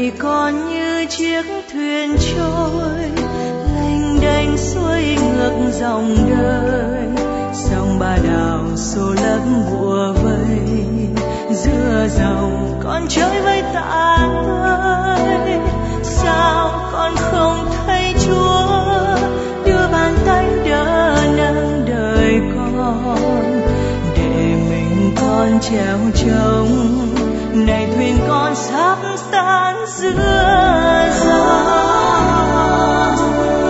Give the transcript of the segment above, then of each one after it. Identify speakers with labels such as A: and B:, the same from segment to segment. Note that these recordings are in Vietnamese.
A: đời con như chiếc thuyền trôi lênh đênh xuôi ngược dòng đời, sông Ba Đào xô lấp bủa vây, giữa dòng con trôi với tạ ơi. Sao con không thấy Chúa đưa bàn tay đỡ nâng đời con, để mình con trèo trống, này thuyền con sắp tan giữa dòng.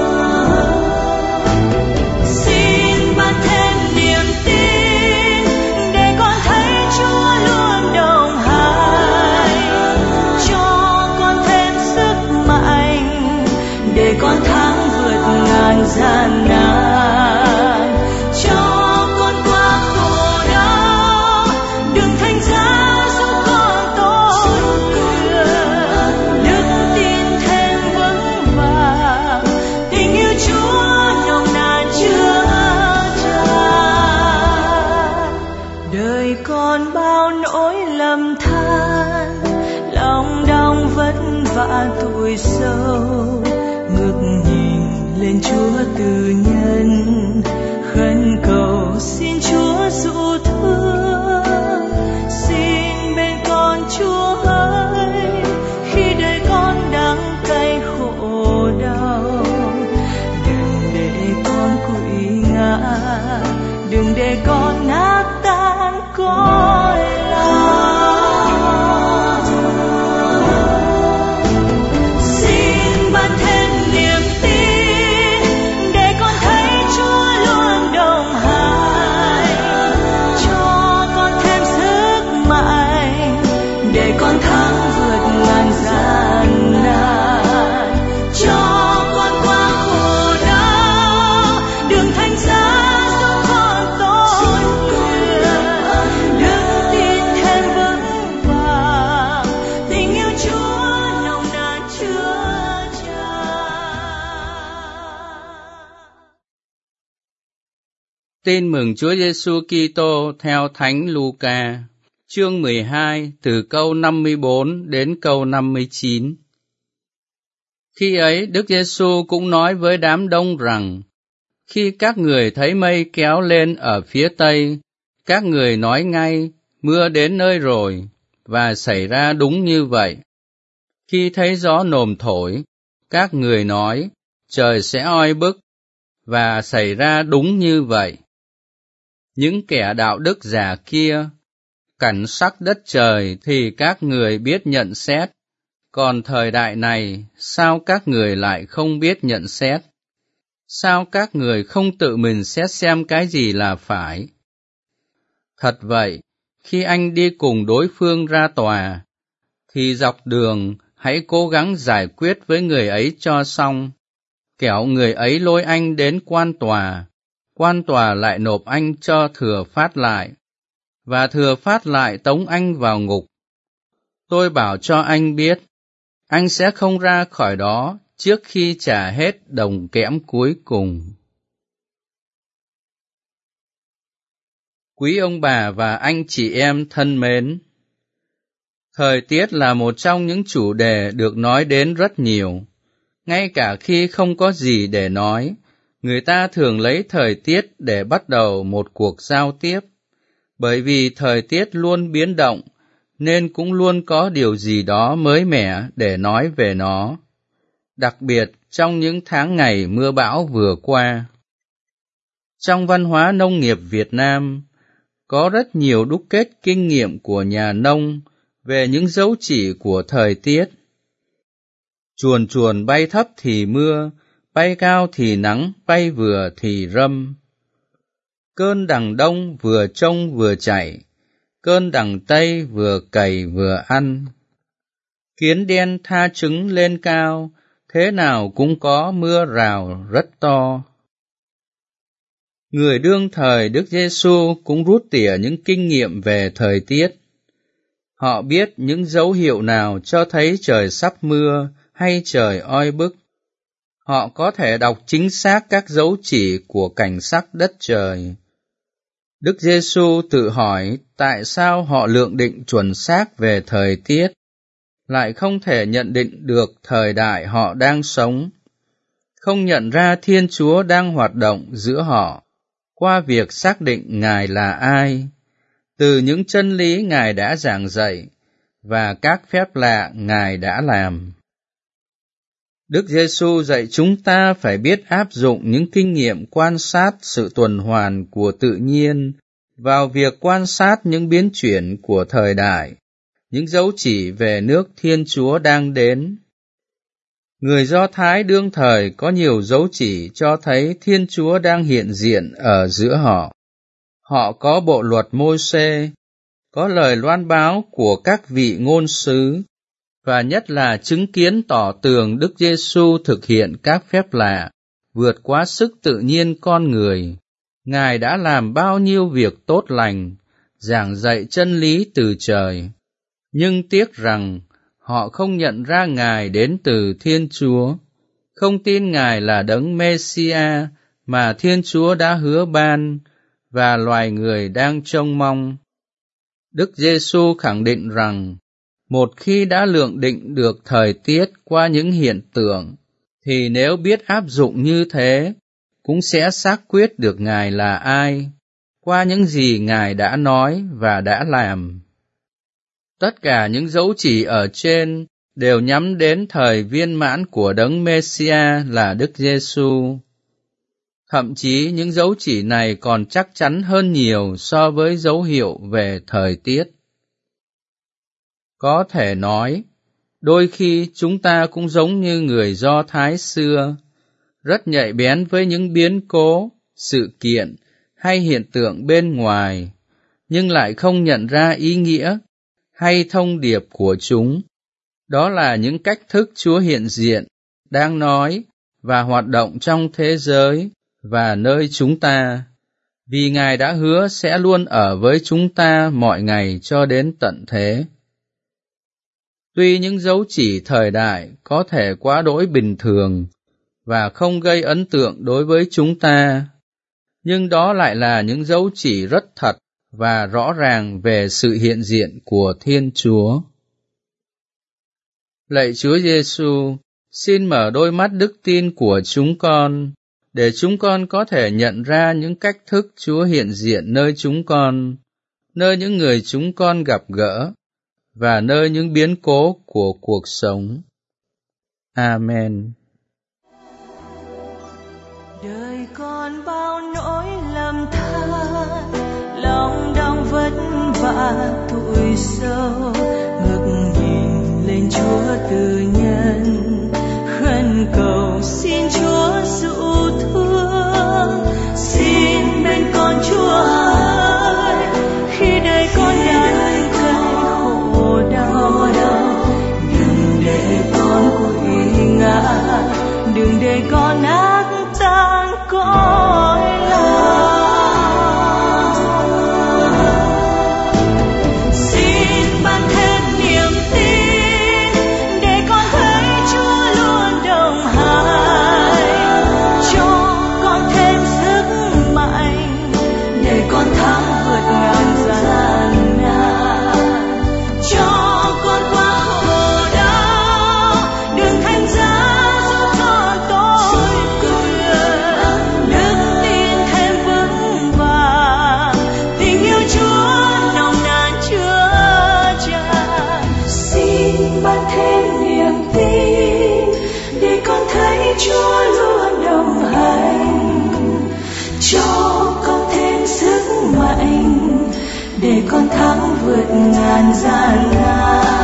A: Xin ban thêm niềm tin để con thấy Chúa luôn đồng hành, cho con thêm sức mạnh để con thắng vượt ngàn gian nan, cho con qua khổ đau đường thánh giá giúp con tốt lường, đức tin thêm vững vàng, tình yêu Chúa nồng nàn chứa tràn. Đời con bao nỗi lầm than, lòng đau vất vả tuổi sâu, ngước nhìn lên Chúa từ nhân, khấn cầu xin Chúa dụ thương. Xin bên con Chúa ơi, khi đời con đắng cay khổ đau, đừng để con quỵ ngã, đừng để con nát tan cõi lòng. Xin ban thêm niềm tin để con thấy Chúa luôn đồng hành, cho con thêm sức mạnh để con thắng vượt ngàn gian nan, cho con qua khổ đau đường thánh giá giúp con tốt lường, đức tin thêm vững vàng, tình yêu Chúa nồng nàn chứa chan.
B: Tin mừng Chúa Giêsu Kitô theo Thánh Luca, chương 12, từ câu 54 đến câu 59. Khi ấy, Đức Giêsu cũng nói với đám đông rằng: khi các người thấy mây kéo lên ở phía tây, các người nói ngay, mưa đến nơi rồi, và xảy ra đúng như vậy. Khi thấy gió nồm thổi, các người nói, trời sẽ oi bức, và xảy ra đúng như vậy. Những kẻ đạo đức giả kia, cảnh sắc đất trời thì các người biết nhận xét, còn thời đại này, sao các người lại không biết nhận xét? Sao các người không tự mình xét xem cái gì là phải? Thật vậy, khi anh đi cùng đối phương ra tòa, thì dọc đường hãy cố gắng giải quyết với người ấy cho xong, kẻo người ấy lôi anh đến quan tòa lại nộp anh cho thừa phát lại, và thừa phát lại tống anh vào ngục. Tôi bảo cho anh biết, anh sẽ không ra khỏi đó trước khi trả hết đồng kẽm cuối cùng. Quý ông bà và anh chị em thân mến, thời tiết là một trong những chủ đề được nói đến rất nhiều. Ngay cả khi không có gì để nói, người ta thường lấy thời tiết để bắt đầu một cuộc giao tiếp. Bởi vì thời tiết luôn biến động, nên cũng luôn có điều gì đó mới mẻ để nói về nó. Đặc biệt trong những tháng ngày mưa bão vừa qua. Trong văn hóa nông nghiệp Việt Nam, có rất nhiều đúc kết kinh nghiệm của nhà nông về những dấu chỉ của thời tiết. Chuồn chuồn bay thấp thì mưa, bay cao thì nắng, bay vừa thì râm. Cơn đằng đông vừa trông vừa chạy, cơn đằng tây vừa cày vừa ăn. Kiến đen tha trứng lên cao, thế nào cũng có mưa rào rất to. Người đương thời Đức Giêsu cũng rút tỉa những kinh nghiệm về thời tiết. Họ biết những dấu hiệu nào cho thấy trời sắp mưa hay trời oi bức. Họ có thể đọc chính xác các dấu chỉ của cảnh sắc đất trời. Đức Giêsu tự hỏi tại sao họ lượng định chuẩn xác về thời tiết. lại không thể nhận định được thời đại họ đang sống, không nhận ra Thiên Chúa đang hoạt động giữa họ qua việc xác định Ngài là ai, từ những chân lý Ngài đã giảng dạy và các phép lạ Ngài đã làm. Đức Giêsu dạy chúng ta phải biết áp dụng những kinh nghiệm quan sát sự tuần hoàn của tự nhiên vào việc quan sát những biến chuyển của thời đại, những dấu chỉ về nước Thiên Chúa đang đến. Người Do Thái đương thời có nhiều dấu chỉ cho thấy Thiên Chúa đang hiện diện ở giữa họ. Họ có bộ luật Môi-se, có lời loan báo của các vị ngôn sứ, và nhất là chứng kiến tỏ tường Đức Giêsu thực hiện các phép lạ, vượt quá sức tự nhiên con người. Ngài đã làm bao nhiêu việc tốt lành, giảng dạy chân lý từ trời. Nhưng tiếc rằng, họ không nhận ra Ngài đến từ Thiên Chúa, không tin Ngài là Đấng Mê-si-a mà Thiên Chúa đã hứa ban, và loài người đang trông mong. Đức Giêsu khẳng định rằng, một khi đã lượng định được thời tiết qua những hiện tượng, thì nếu biết áp dụng như thế, cũng sẽ xác quyết được Ngài là ai, qua những gì Ngài đã nói và đã làm. Tất cả những dấu chỉ ở trên đều nhắm đến thời viên mãn của Đấng Mê-si-a là Đức Giêsu. Thậm chí những dấu chỉ này còn chắc chắn hơn nhiều so với dấu hiệu về thời tiết. Có thể nói, đôi khi chúng ta cũng giống như người Do Thái xưa, rất nhạy bén với những biến cố, sự kiện hay hiện tượng bên ngoài, nhưng lại không nhận ra ý nghĩa hay thông điệp của chúng. Đó là những cách thức Chúa hiện diện, đang nói và hoạt động trong thế giới và nơi chúng ta, vì Ngài đã hứa sẽ luôn ở với chúng ta mọi ngày cho đến tận thế. Tuy những dấu chỉ thời đại có thể quá đỗi bình thường và không gây ấn tượng đối với chúng ta, nhưng đó lại là những dấu chỉ rất thật và rõ ràng về sự hiện diện của Thiên Chúa. Lạy Chúa Giêsu, xin mở đôi mắt đức tin của chúng con, để chúng con có thể nhận ra những cách thức Chúa hiện diện nơi chúng con, nơi những người chúng con gặp gỡ, và nơi những biến cố của cuộc sống. Amen.
A: Đời con bao nỗi lầm than, lòng đau vất vả tủi sâu, ngước nhìn lên Chúa từ nhân, khẩn cầu xin Chúa dịu thương, xin bên con Chúa ơi, khi đời con đang cay khổ đau, đừng để con quỵ ngã, đừng để con ác tan cõi lòng. Xin ban thêm niềm tin để con thấy Chúa luôn đồng hành, cho con thêm sức mạnh để con thắng vượt ngàn gian nan, cho con qua khổ đau, đường thánh giá giúp con tôi cường, đức tin thêm vững vàng, tình yêu Chúa nồng nàn chứa chan. Xin ban thêm niềm tin để con thấy Chúa luôn đồng hành, cho con thêm sức mạnh để con thắng vượt ngàn gian nan.